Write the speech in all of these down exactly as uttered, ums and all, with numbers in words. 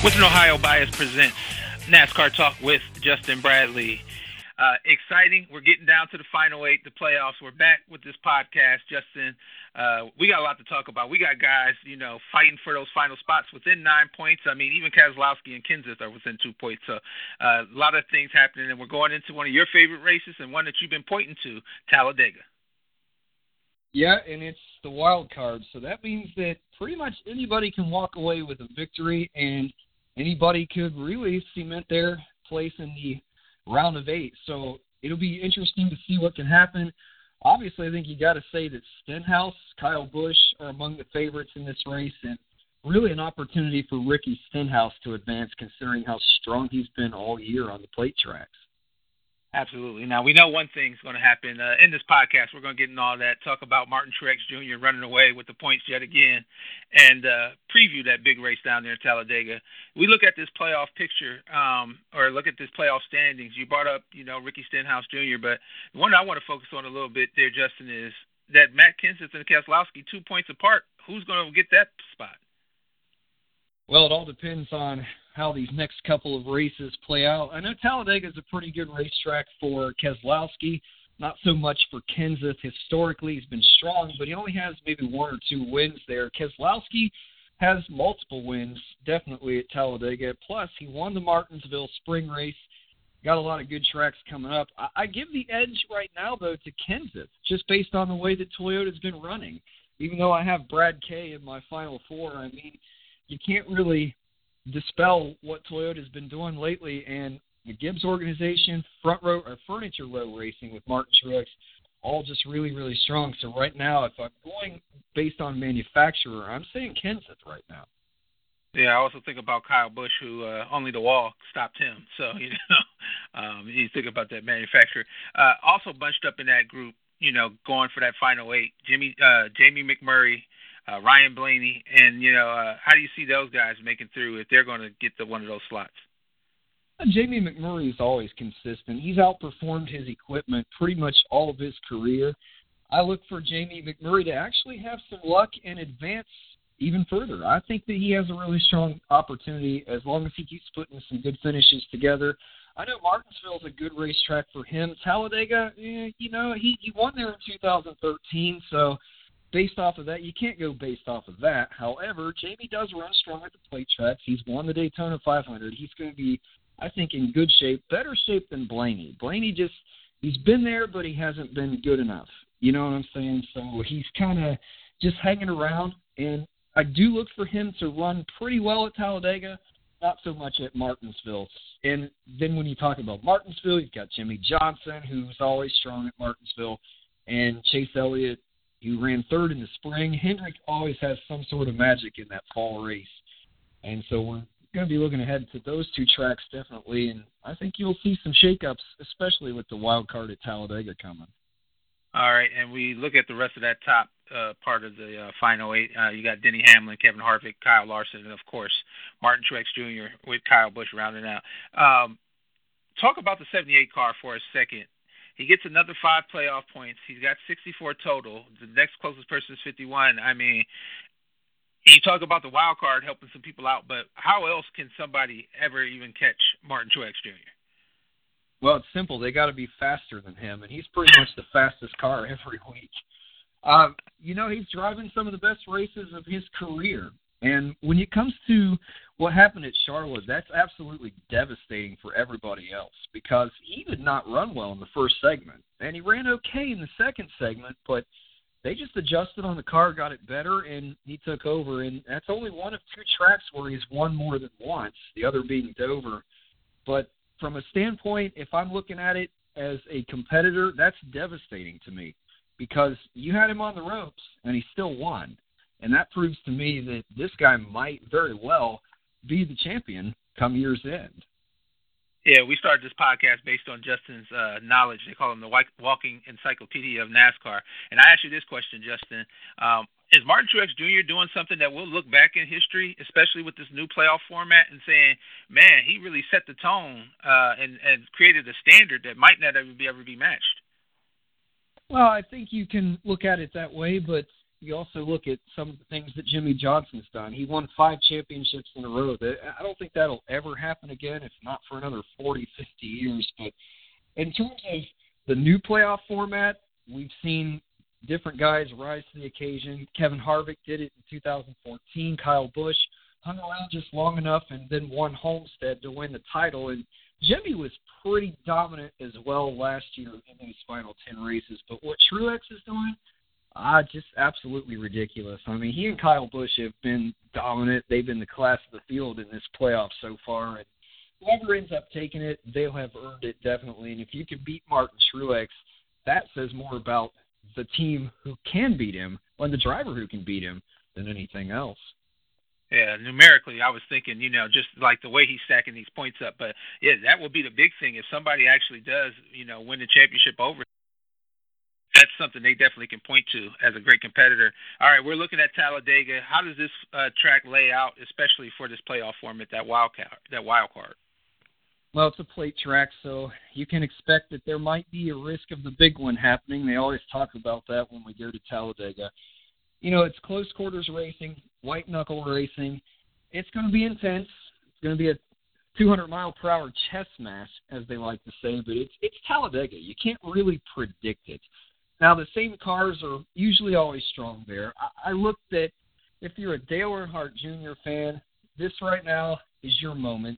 Western Ohio Bias presents NASCAR Talk with Justin Bradley. Uh, exciting. We're getting down to the final eight, the playoffs. We're back with this podcast, Justin. Uh, we got a lot to talk about. We got guys, you know, fighting for those final spots within nine points. I mean, even Keselowski and Kenseth are within two points. So uh, a lot of things happening, and we're going into one of your favorite races and one that you've been pointing to, Talladega. Yeah, and it's the wild card, so that means that pretty much anybody can walk away with a victory, and anybody could really cement their place in the round of eight. So it'll be interesting to see what can happen. Obviously, I think you got to say that Stenhouse, Kyle Busch are among the favorites in this race, and really an opportunity for Ricky Stenhouse to advance, considering how strong he's been all year on the plate tracks. Absolutely. Now, we know one thing's going to happen. Uh, in this podcast, we're going to get into all that, talk about Martin Truex Junior running away with the points yet again, and uh, preview that big race down there in Talladega. We look at this playoff picture, um, or look at this playoff standings. You brought up, you know, Ricky Stenhouse Junior, but the one I want to focus on a little bit there, Justin, is that Matt Kenseth and Keselowski, two points apart. Who's going to get that spot? Well, it all depends on how these next couple of races play out. I know Talladega is a pretty good racetrack for Keselowski, not so much for Kenseth. Historically, he's been strong, but he only has maybe one or two wins there. Keselowski has multiple wins, definitely at Talladega. Plus, he won the Martinsville spring race. Got a lot of good tracks coming up. I, I give the edge right now, though, to Kenseth, just based on the way that Toyota's been running. Even though I have Brad K in my Final Four, I mean, you can't really dispel what Toyota's been doing lately, and the Gibbs organization, front row or furniture row racing with Martin Truex, all just really, really strong. So right now, if I'm going based on manufacturer, I'm saying Kenseth right now. Yeah, I also think about Kyle Busch, who uh, only the wall stopped him. So, you know, um, you think about that manufacturer. Uh, also bunched up in that group, you know, going for that final eight, Jimmy, uh, Jamie McMurray, Uh, Ryan Blaney, and, you know, uh, how do you see those guys making through if they're going to get to one of those slots? Jamie McMurray is always consistent. He's outperformed his equipment pretty much all of his career. I look for Jamie McMurray to actually have some luck and advance even further. I think that he has a really strong opportunity as long as he keeps putting some good finishes together. I know Martinsville is a good racetrack for him. Talladega, eh, you know, he, he won there in two thousand thirteen, so based off of that, you can't go based off of that. However, Jamie does run strong at the plate tracks. He's won the Daytona five hundred. He's going to be, I think, in good shape, better shape than Blaney. Blaney just, he's been there, but he hasn't been good enough. You know what I'm saying? So he's kind of just hanging around, and I do look for him to run pretty well at Talladega, not so much at Martinsville. And then when you talk about Martinsville, you've got Jimmy Johnson, who's always strong at Martinsville, and Chase Elliott, who ran third in the spring. Hendrick always has some sort of magic in that fall race. And so we're going to be looking ahead to those two tracks definitely, and I think you'll see some shakeups, especially with the wild card at Talladega coming. All right, and we look at the rest of that top uh, part of the uh, final eight. Uh, you got Denny Hamlin, Kevin Harvick, Kyle Larson, and, of course, Martin Truex Junior with Kyle Busch rounding out. Um, talk about the seventy-eight car for a second. He gets another five playoff points. He's got sixty-four total. The next closest person is fifty-one. I mean, you talk about the wild card helping some people out, but how else can somebody ever even catch Martin Truex Junior? Well, it's simple. They got to be faster than him, and he's pretty much the fastest car every week. Um, you know, he's driving some of the best races of his career. And when it comes to what happened at Charlotte, that's absolutely devastating for everybody else because he did not run well in the first segment. And he ran okay in the second segment, but they just adjusted on the car, got it better, and he took over. And that's only one of two tracks where he's won more than once, the other being Dover. But from a standpoint, if I'm looking at it as a competitor, that's devastating to me because you had him on the ropes, and he still won. And that proves to me that this guy might very well be the champion come year's end. Yeah, we started this podcast based on Justin's uh, knowledge. They call him the walking encyclopedia of NASCAR. And I asked you this question, Justin. Um, is Martin Truex Junior doing something that we'll look back in history, especially with this new playoff format, and saying, man, he really set the tone uh, and, and created a standard that might not ever be, ever be matched? Well, I think you can look at it that way, but you also look at some of the things that Jimmy Johnson's done. He won five championships in a row. I don't think that'll ever happen again, if not for another forty, fifty years. But in terms of the new playoff format, we've seen different guys rise to the occasion. Kevin Harvick did it in two thousand fourteen. Kyle Busch hung around just long enough and then won Homestead to win the title. And Jimmy was pretty dominant as well last year in those final ten races. But what Truex is doing, ah, just absolutely ridiculous. I mean, he and Kyle Busch have been dominant. They've been the class of the field in this playoff so far. And whoever ends up taking it, they'll have earned it definitely. And if you can beat Martin Truex, that says more about the team who can beat him and the driver who can beat him than anything else. Yeah, numerically, I was thinking, you know, just like the way he's stacking these points up. But, yeah, that will be the big thing. If somebody actually does, you know, win the championship over, that's something they definitely can point to as a great competitor. All right, we're looking at Talladega. How does this uh, track lay out, especially for this playoff format, that wild card, that wild card? Well, it's a plate track, so you can expect that there might be a risk of the big one happening. They always talk about that when we go to Talladega. You know, it's close quarters racing, white knuckle racing. It's going to be intense. It's going to be a two hundred mile per hour chess match, as they like to say, but it's it's Talladega. You can't really predict it. Now, the same cars are usually always strong there. I, I looked at, if you're a Dale Earnhardt Junior fan, this right now is your moment.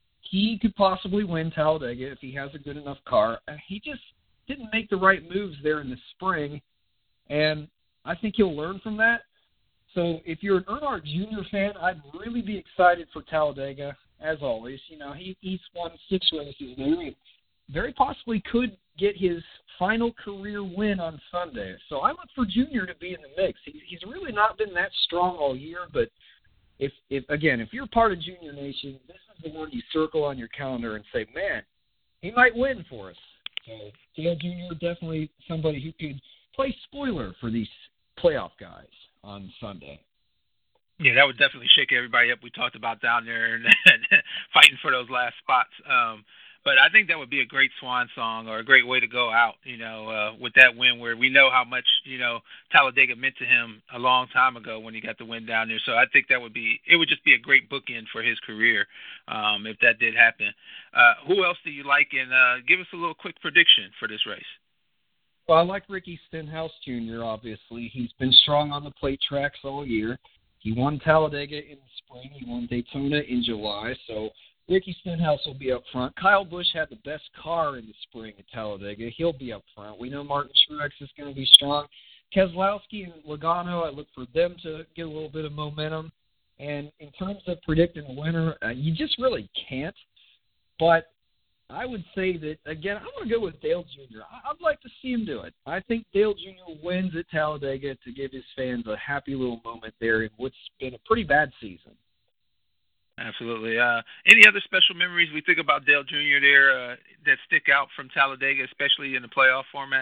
He could possibly win Talladega if he has a good enough car. He just didn't make the right moves there in the spring, and I think he'll learn from that. So if you're an Earnhardt Junior fan, I'd really be excited for Talladega, as always. You know, he, he's won six races there and very possibly could get his final career win on Sunday. So I look for Junior to be in the mix. He, he's really not been that strong all year, but if, if again, if you're part of Junior Nation, this is the one you circle on your calendar and say, man, he might win for us. So Dale Junior definitely somebody who could play spoiler for these playoff guys on Sunday. Yeah, that would definitely shake everybody up. We talked about down there and fighting for those last spots. Um, but I think that would be a great swan song or a great way to go out, you know, uh, with that win where we know how much, you know, Talladega meant to him a long time ago when he got the win down there. So I think that would be, it would just be a great bookend for his career um, if that did happen. Uh, who else do you like? And uh, give us a little quick prediction for this race. Well, I like Ricky Stenhouse Junior, obviously. He's been strong on the plate tracks all year. He won Talladega in the spring. He won Daytona in July. So Ricky Stenhouse will be up front. Kyle Busch had the best car in the spring at Talladega. He'll be up front. We know Martin Truex is going to be strong. Keselowski and Logano, I look for them to get a little bit of momentum. And in terms of predicting a winner, uh, you just really can't. But I would say that, again, I'm going to go with Dale Junior I'd like to see him do it. I think Dale Junior wins at Talladega to give his fans a happy little moment there in what's been a pretty bad season. Absolutely. Uh, any other special memories we think about Dale Junior there uh, that stick out from Talladega, especially in the playoff formats?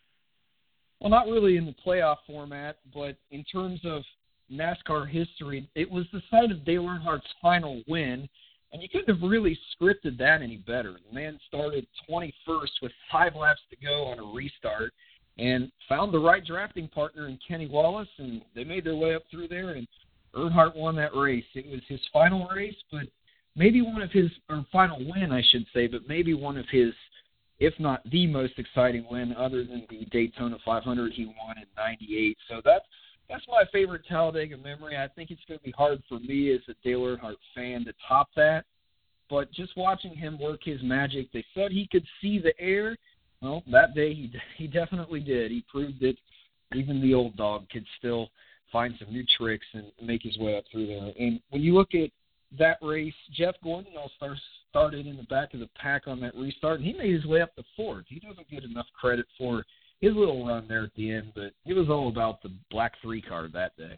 Well, not really in the playoff format, but in terms of NASCAR history, it was the site of Dale Earnhardt's final win. And you couldn't have really scripted that any better. The man started twenty-first with five laps to go on a restart and found the right drafting partner in Kenny Wallace, and they made their way up through there, and Earnhardt won that race. It was his final race, but maybe one of his, or final win, I should say, but maybe one of his, if not the most exciting win other than the Daytona five hundred he won in ninety-eight. So that's, That's my favorite Talladega memory. I think it's going to be hard for me as a Dale Earnhardt fan to top that. But just watching him work his magic, they said he could see the air. Well, that day he he definitely did. He proved that even the old dog could still find some new tricks and make his way up through there. And when you look at that race, Jeff Gordon all-star started in the back of the pack on that restart, and he made his way up to fourth. He doesn't get enough credit for his little run there at the end, but it was all about the black three card that day.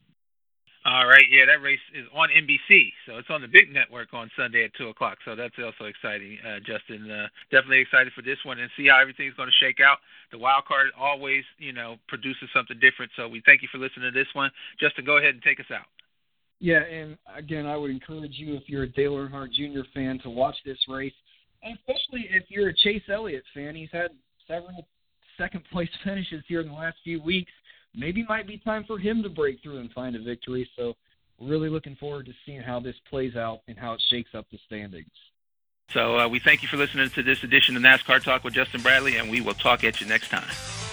All right, yeah, that race is on N B C, so it's on the big network on Sunday at two o'clock, so that's also exciting, uh, Justin. Uh, definitely excited for this one and see how everything's going to shake out. The wild card always, you know, produces something different, so we thank you for listening to this one. Justin, go ahead and take us out. Yeah, and again, I would encourage you, if you're a Dale Earnhardt Junior fan, to watch this race, and especially if you're a Chase Elliott fan. He's had several second-place finishes here in the last few weeks. maybe might be time for him to break through and find a victory. So really looking forward to seeing how this plays out and how it shakes up the standings. So uh, we thank you for listening to this edition of NASCAR Talk with Justin Bradley, and we will talk at you next time.